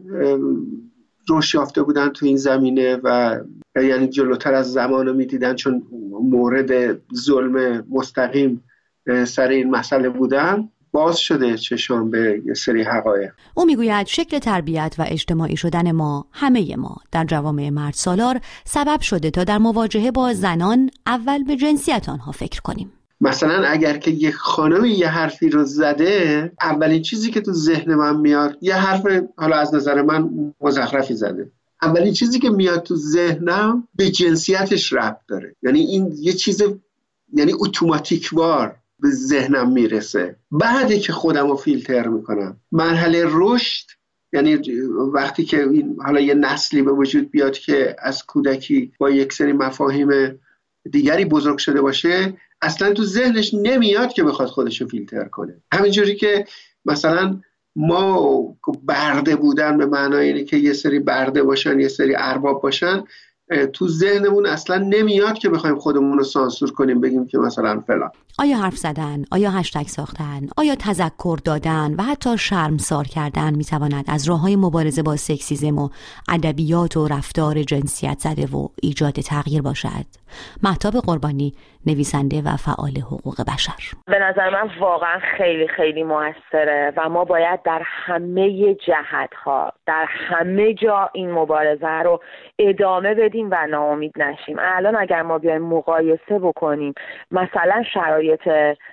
رشد یافته بودن تو این زمینه و یعنی جلوتر از زمانو می‌دیدن، چون مورد ظلم مستقیم سر این مسئله بودن، باز شده چشم به یه سری حقایق. او میگوید شکل تربیت و اجتماعی شدن ما، همه ما در جوامع مرد سالار، سبب شده تا در مواجهه با زنان اول به جنسیت آنها فکر کنیم. مثلا اگر که یک خانم یه حرفی رو زده، اولین چیزی که تو ذهن من میاد یه حرف، حالا از نظر من مزخرفی زده، اولین چیزی که میاد تو ذهنم به جنسیتش ربط داره. یعنی این یه چیز، یعنی اتوماتیک وار به ذهنم میرسه. بعدی که خودم رو فیلتر میکنم، مرحله رشد، یعنی وقتی که این حالا یه نسلی به وجود بیاد که از کودکی با یک سری مفاهیم دیگری بزرگ شده باشه، اصلا تو ذهنش نمیاد که بخواد خودشو فیلتر کنه. همینجوری که مثلا ما برده بودن به معنای اینه که یه سری برده باشن، یه سری ارباب باشن، تو ذهنمون اصلا نمیاد که بخوایم خودمون رو سانسور کنیم، بگیم که مثلا فلان. آیا حرف زدن، آیا هشتگ ساختن، آیا تذکر دادن و حتی شرمسار کردن میتواند از راههای مبارزه با سکسیسم و ادبیات و رفتار جنسیت زده و ایجاد تغییر باشد؟ مهتاب قربانی نویسنده و فعال حقوق بشر: به نظر من واقعا خیلی خیلی موثره و ما باید در همه جهت‌ها، در همه جا این مبارزه رو ادامه بدیم و ناامید نشیم. الان اگر ما بیایم مقایسه بکنیم مثلا شرایط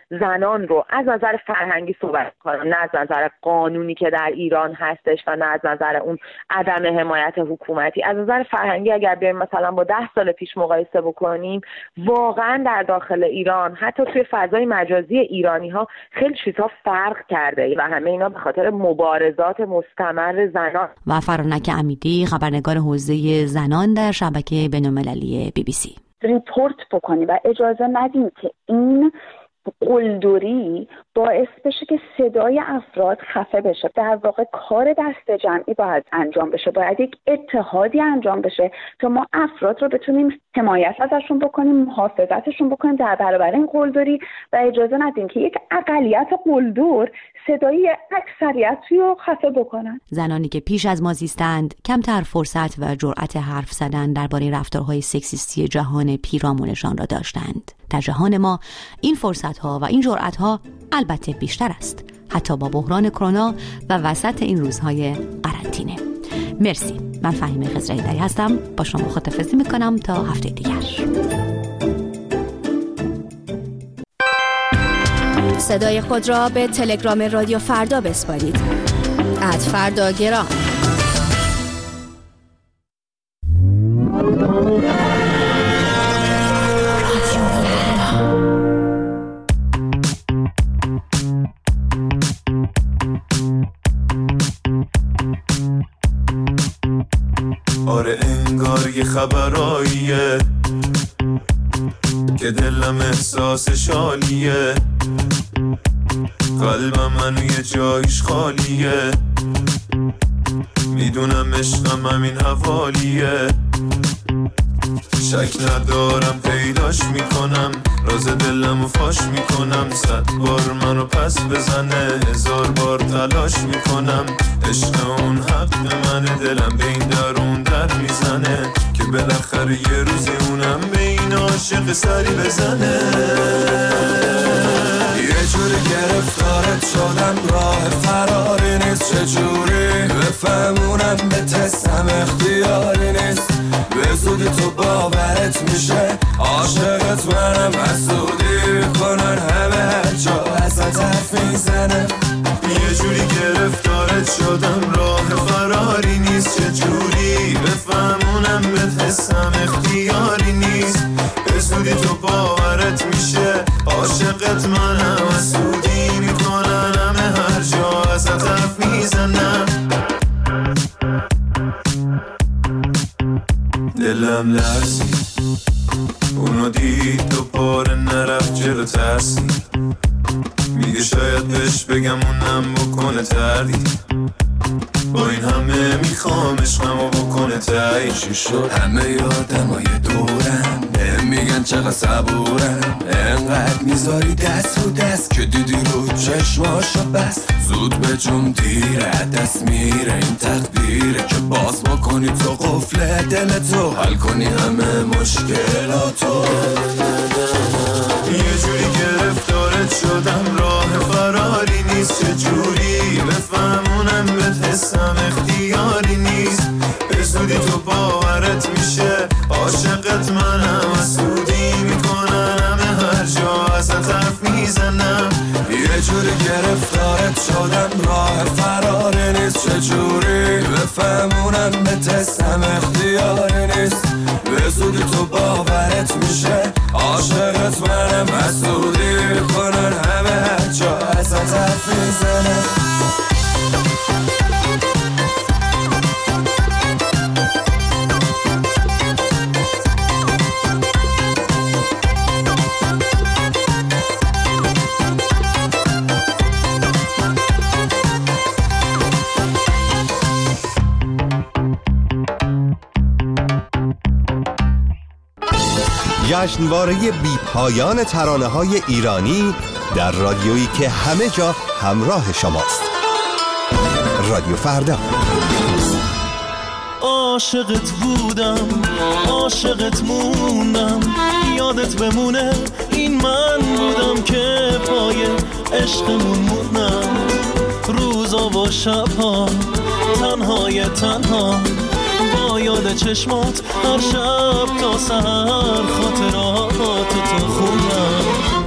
زنان رو از نظر فرهنگی صحبت کنیم، نه از نظر قانونی که در ایران هستش و نه از نظر اون عدم حمایت حکومتی، از نظر فرهنگی اگر بیایم مثلا با ده سال پیش مقایسه بکنیم، واقعا در داخل ایران حتی توی فضای مجازی ایرانی ها خیلی چیزها فرق کرده و همه اینا به خاطر مبارزات مستمر زنان. و فرانک امیدی، خبرنگار حوزه زنان در شبکه بین‌المللی بی بی سی: ریپورت بکنی و اجازه ندیم که این قلدری باعث بشه که صدای افراد خفه بشه. در واقع کار دست جمعی باید انجام بشه، باید یک اتحادی انجام بشه تا ما افراد رو بتونیم حمایت ازشون بکنیم، محافظتشون بکنیم در برابر این قلدری و اجازه ندیم که یک اقلیت قلدر صدای اکثریت رو خفه بکنن. زنانی که پیش از ما زیستند کمتر فرصت و جرأت حرف زدن درباره رفتارهای سکسیستی جهان پیرامونشان را داشتند. در جهان ما این فرصت‌ها و این جرأت‌ها البته بیشتر است، حتی با بحران کرونا و وسط این روزهای قرنطینه. مرسی. من فهیمه خضرایی‌دری هستم. با شما خداحافظی می‌کنم تا هفته دیگر. صدای خود را به تلگرام رادیو فردا بسپارید. ات فردا گرام. آره انگار یه خبراییه که دلم احساس شالیه، قلبم منو یه جایش خالیه، میدونم عشقم همین حوالیه، شک ندارم پیداش میکنم، راز دلمو فاش میکنم، صد بار منو پس بزنه هزار بار تلاش میکنم، عشق اون حق منه، دلم به این در اون در میزنه که بالاخره یه روزی اونم به این عاشق سری بزنه. یه جوری گرفتارت شدم راه فراری نیست، چجوری بفهمونم به تستم اختیاری نیست، به زودی تو باورت میشه عاشقت منم، حسودی کنن همه هر جا ازت حرف میزنم، یه جوری گرفتارت شدم راه فراری نیست، چجوری بفهمونم به تستم اختیاری نیست، به زودی تو باورت میشه عاشقت منم، حسودی میکنن همه هر جا ازت حرف میزنم، دلم لرزید اونو دید دو پاره نرفت جلو ترسید، میگه شاید بهش بگم اونم بکنه تردید، با این همه میخوام عشقمو بکنه تایی، چی شد همه یادمای دورم بهم میگن چقدر صبورم، انقدر میذاری دست رو دست که دیدی رو چشماشو بس، زود به جون دیره دست میره این تقدیره که باز بکنی تو قفل دلتو، حل کنی همه مشکلاتو، یه جوری گرفتارت شدم راه فراری نیست، چه جوری بفهمونم به حسم اختیاری نیست، به زودی تو باورت میشه عاشقت منم، حسودی میکنن همه هر جا ازت حرف میزنم، یه جوری گرفتارت شدم راه فراری نیست، چه جوری بفهمونم به تستم اختیاری نیست، به زودی تو باورت میشه عاشقت منم، حسودی کنن همه هر جا ازت حرف میزنم. جشنواره بی پایان ترانه‌های ایرانی در رادیویی که همه جا همراه شماست. رادیو فردا. عاشقت بودم، عاشقت موندم، یادت بمونه این من بودم که پای عشقمون موندم، روزا و شبها تنهای تنها با یاد چشمات هر شب تا سحر خاطراتو تو خوندم،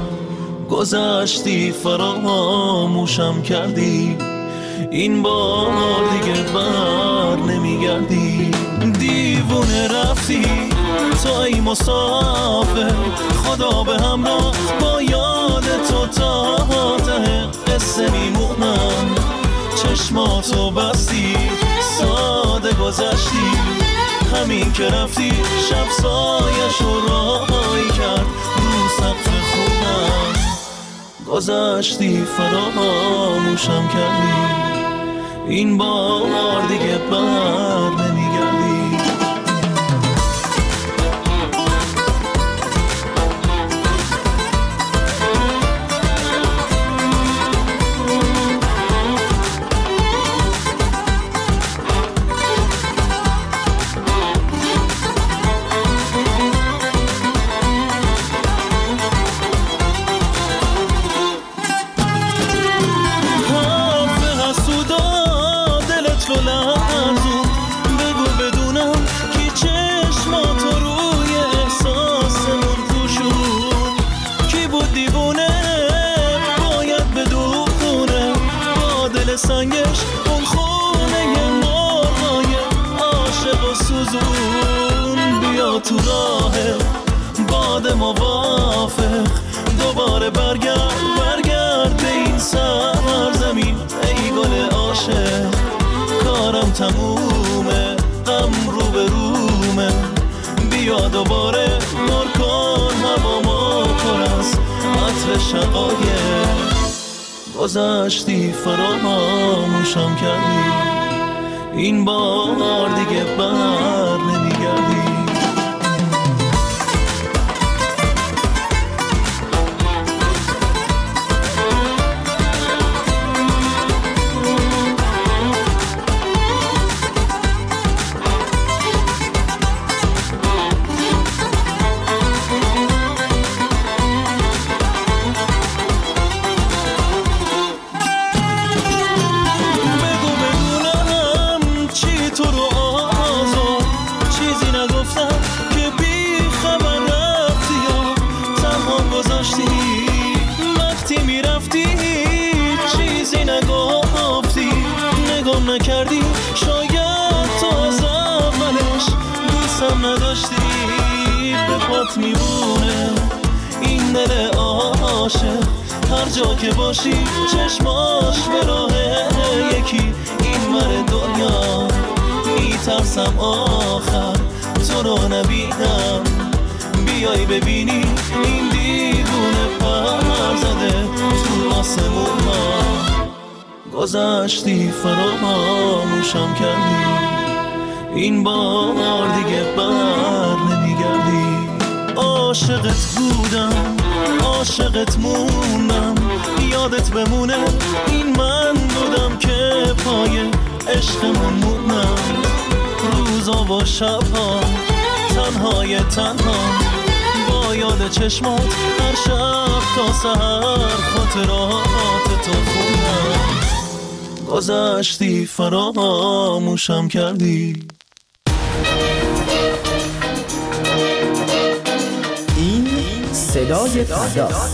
گذشتی فراموشم کردی این بار دیگه بر نمیگردی، دیوونه رفتی تا ای مسافر، خدا به همراه با یاد تو تا ته قصه میمونم، چشماتو بستی ساده گذشتی، همین که رفتی شب سایشو راهی کرد رو سقف خونم، گذشتی فراموشم کردی این بار دیگه بر نمیگردی. تو راه باد موافق دوباره برگرد برگرد به این سرزمین ای گل عاشق. کارم تمومه غم رو به رومه بیا دوباره پر کن هوا ما پر از عطر شقایق. گذشتی فراموشم کردی این بار دیگه بر نمیگردی. نکردی شاید تو از اولش دوستم نداشتی. به پات میمونه این دل عاشق هر جا که باشی چشماش به راه یکی این ور دنیا. میترسم آخر تو رو نبینم بیای ببینی این دیوونه پر زده تو آسمون ها. گذشتی فراموشم کردی این بار دیگه بر نمیگردی. عاشقت بودم عاشقت موندم یادت بمونه این من بودم که پای عشقمون موندم. روزا و شبها تنهای تنها با یاد چشمات هر شب تا سحر خاطرات تو خوندم. گذشتی فراموشم کردی. این صدای فرداست.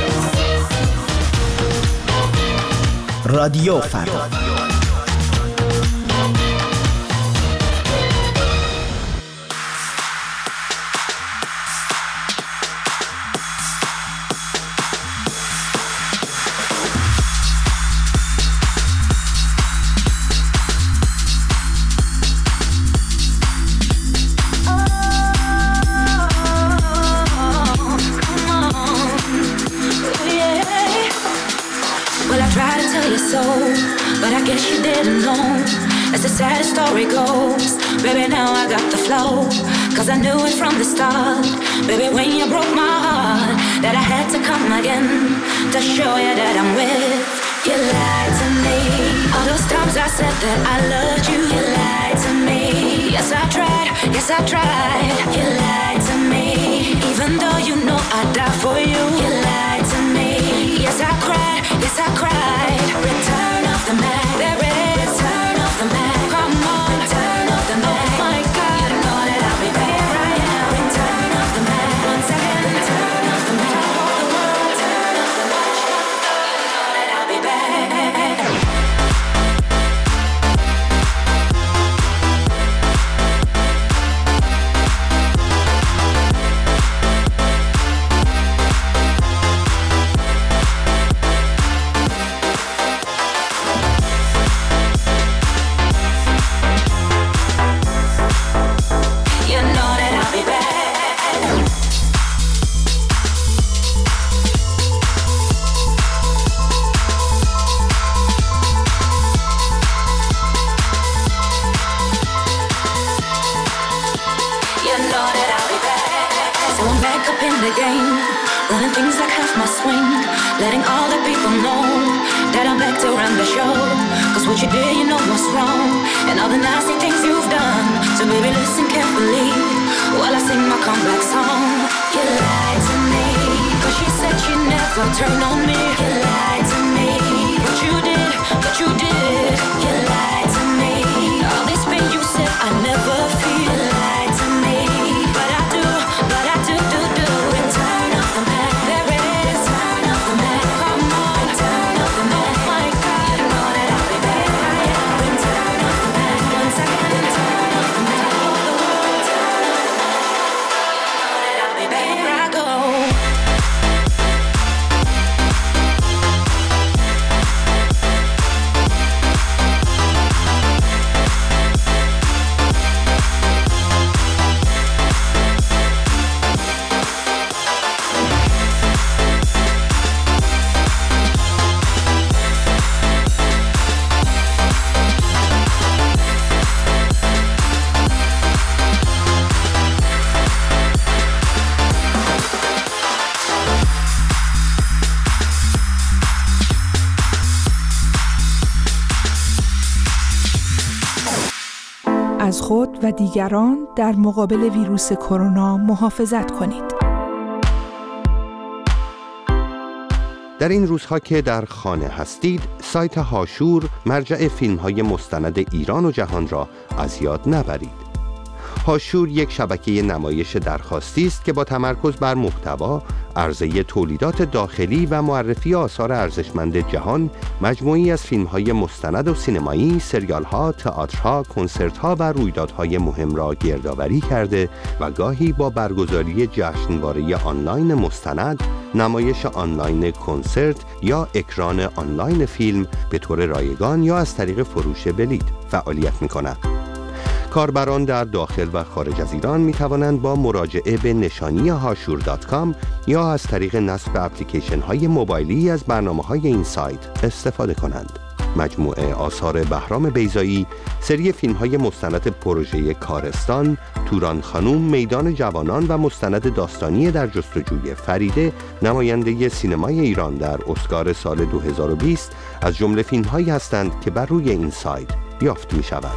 رادیو فردا. But I guess you didn't know. As the sad story goes, baby, now I got the flow. Cause I knew it from the start, baby, when you broke my heart, that I had to come again to show you that I'm with. You lied to me. All those times I said that I loved you, you lied to me. Yes, I tried, yes, I tried. You lied to me. Even though you know I'd die for you, you lied to me. Yes, I cried, yes, I cried. Return of the Mac, there it is. Return of the Mac, come on. Return of the Mac, oh my God, you know that I'll be back right now. Return of the Mac, once again. Return of the Mac, all the world. Return of the Mac, you know that I'll be back. Letting all the people know that I'm back to run the show. Cause what you did, you know what's wrong, and all the nasty things you've done. So baby, listen carefully while I sing my comeback song. You lied to me, cause you said you'd never turn on me. You lied to me, but you did, but you did. You lied to me, all this pain you said I never feel. You lied to me, but I do, but I do, do, do. Return of the Mac, there it is. Return of the Mac, come on. Return of the Mac, my God, you know that I'll be back. Return of the Mac, once again. Return of the Mac, all the world. و دیگران در مقابل ویروس کرونا محافظت کنید. در این روزها که در خانه هستید، سایت هاشور مرجع فیلم‌های مستند ایران و جهان را از یاد نبرید. هاشور یک شبکه نمایش درخواستی است که با تمرکز بر محتوا، عرضه تولیدات داخلی و معرفی آثار ارزشمند جهان، مجموعی از فیلم‌های مستند و سینمایی، سریال‌ها، تئاترها، کنسرت‌ها و رویدادهای مهم را گردآوری کرده و گاهی با برگزاری جشنواره آنلاین مستند، نمایش آنلاین کنسرت یا اکران آنلاین فیلم به طور رایگان یا از طریق فروش بلیط فعالیت می‌کند. کاربران در داخل و خارج از ایران می توانند با مراجعه به نشانی هاشور دات کام یا از طریق نصب اپلیکیشن های موبایلی از برنامه های این سایت استفاده کنند. مجموعه آثار بهرام بیضایی، سری فیلم های مستند پروژه کارستان، توران خانوم، میدان جوانان و مستند داستانی در جستجوی فریده، نماینده سینمای ایران در اسکار سال دو هزار و بیست، از جمله فیلم هایی هستند که بر روی این سایت یافت می شود.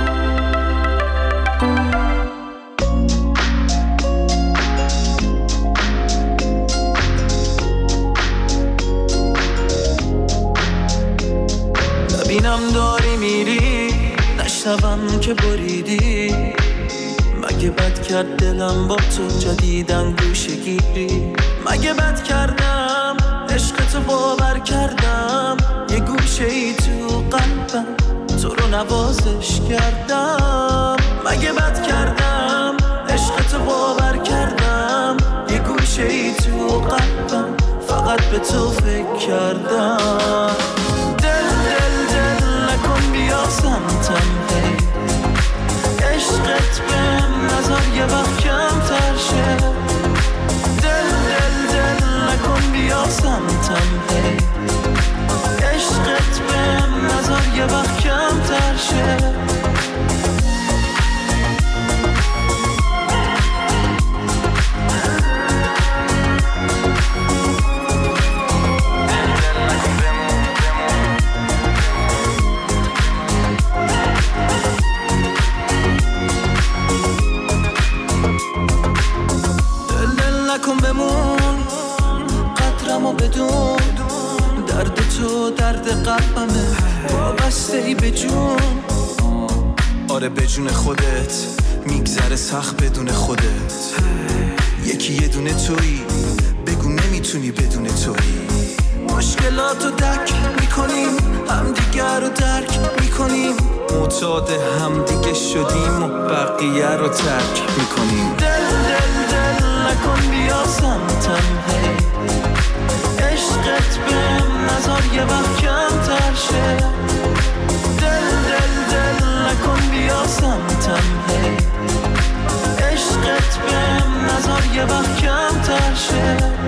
ببینم داری میری، نشنوم که بریدی، مگه بد کرد دلم با تو جدیدن گوشه گیری، مگه بد کردم عشقتو باور کردم، یه گوشه ای تو قلبم تو رو نوازش کردم، مگه بد کردم عشقتو باور کردم، یه گوشه ای تو قلبم فقط به تو فکر کردم. بیا سمتم هی، عشقت بهم نظر یه وقت کم تر شه، دل دل دل نکن بیا سمتم هی، عشقت بهم نظر یه وقت کم تر شه. کن بمون قدرمو بدون، درد تو درد قلبمه وابسته ای به جون، آره به جون خودت میگذره سخت بدون خودت، یکی یه دونه تویی بگو نمیتونی بدون تویی، مشکلاتو درک میکنیم همدیگر رو درک میکنیم، معتاد همدیگه شدیم و بقیه رو ترک میکنیم. دل دل دل نکن بیا سمتم هی، عشقت بهم نظر یه وقت کم تر شه، دل دل دل نکن بیا سمتم هی، عشقت بهم نظر یه وقت کم تر شه.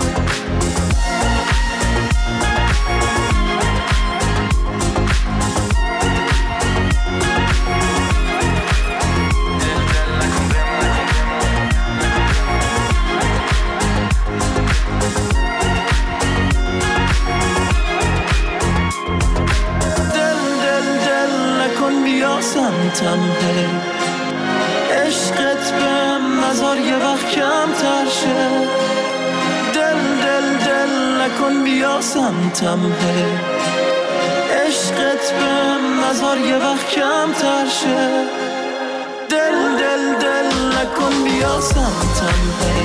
سمتم هی، عشقت بهم نظر یه وقت کم تر شه، دل دل دل نکن بیا سمتم هی، عشقت بهم نظر یه وقت کم تر شه، دل دل دل نکن بیا سمتم هی،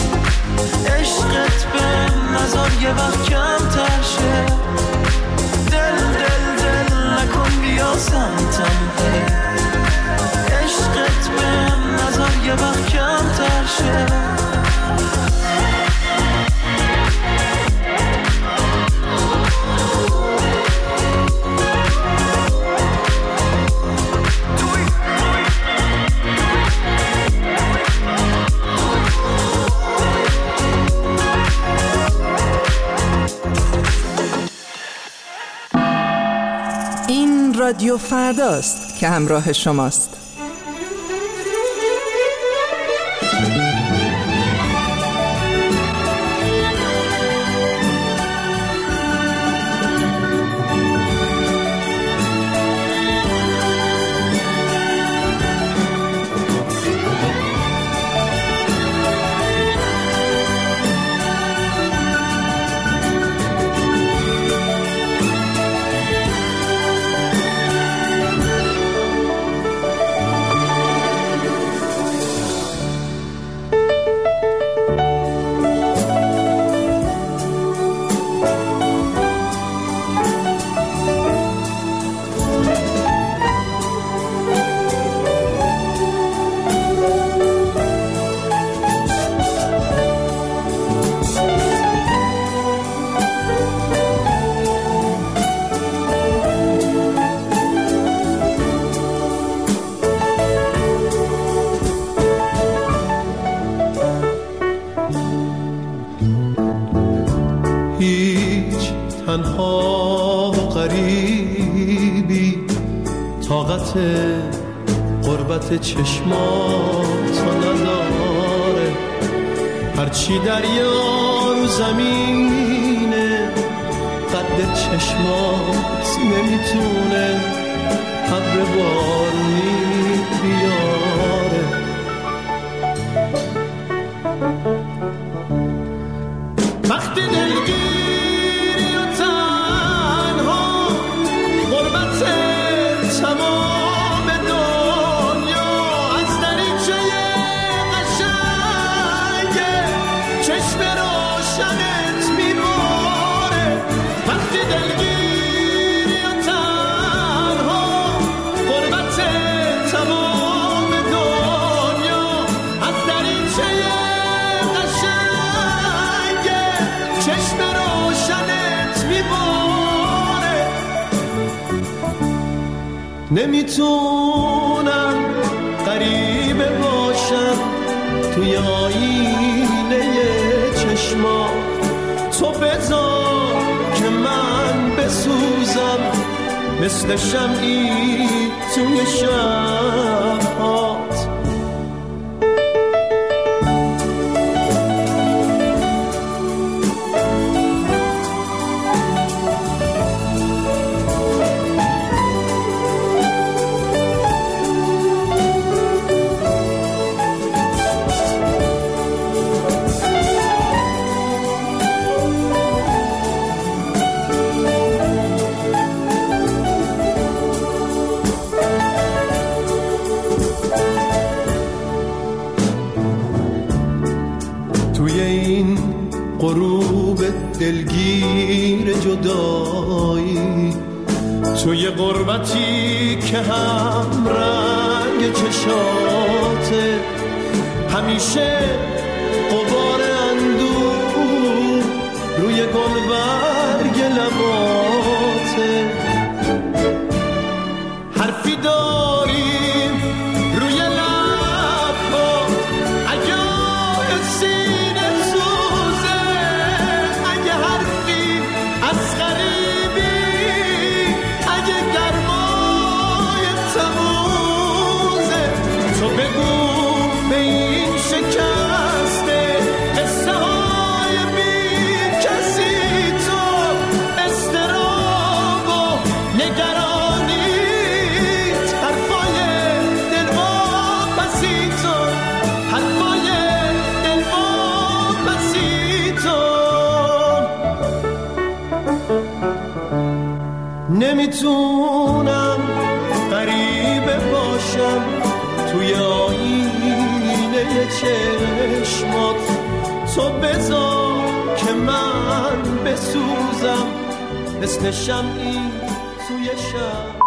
عشقت بهم نظر یه وقت کم تر شه، دل دل دل نکن بیا سمتم هی، عشقت بهم نظر یه وقت کم تر شه. این رادیو فرداست که همراه شماست. طاقت قربت چشماتو نداره، هرچی دریا رو زمینه قد چشمات نمیتونه ابر بارونی بیاره. وقتی دلگیری و تنها غربت تمام دنیا از دریچه قشنگ چشم روشنت میباره، وقتی دلگیری و تنها غربت تمام دنیا از دریچه چشم روشنت میباره. نمیتونم غریبه باشم توی آینه چشما، تو بذار که من بسوزم مثل شمعی توی شبهات. غروب دلگیر جدایی توی غربتی که هم رنگ چشاته، همیشه غبار اندوه روی گلبرگ لباته، حرفی داریم روی لبها اگه سینه سوزه، اگه حرفی از غریبی، اگه گرمای تموزه، تو بگو به این شکسته قصه های بی کسی، تو استراب و نگرانی حرفای دلواپسی، تو حرفای دلواپسی، تو نمیتونم غریبه باشم توی آینه چشمات، تو بذار که من بسوزم مثل شمعی توی شب.